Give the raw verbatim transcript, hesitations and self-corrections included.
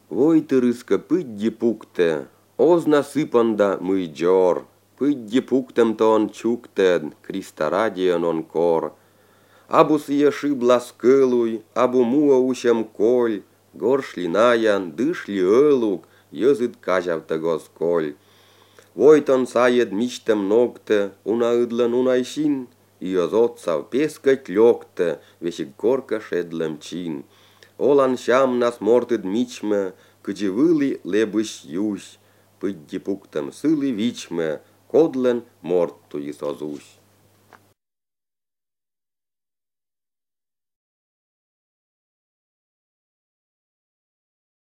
Войтырыска пыдди пукте, оз насыпанда мыйджор, пыдди пуктем тон чуктен, кристарадион он кор. Абу сыеши бласкылуй, абу муа ушем коль, горшли наян, дышли ылук, езыт кажавта госколь. Войтон сает мичтем ногте, уна ыдлан унайшин, и озотсав пескать лёгте, вешик корка шедлем чин. Олан шам нас мортыд мичме, кычевыли лебыш юсь, пыдди пуктем сылы вичме, кодлен морту исозусь.